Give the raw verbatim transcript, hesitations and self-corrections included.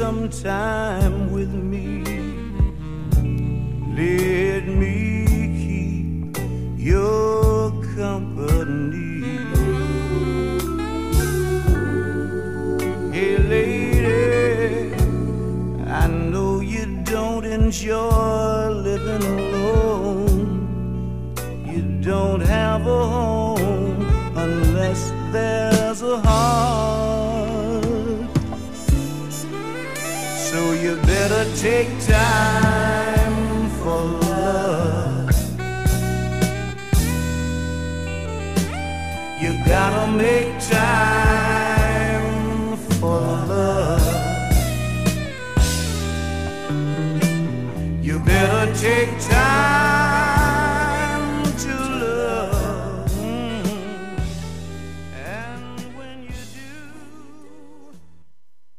some time with me. Let me keep your company. Hey lady, I know you don't enjoy living alone. You don't have a home unless there's a heart. So you better take time for love. You gotta make time for love. You better take time to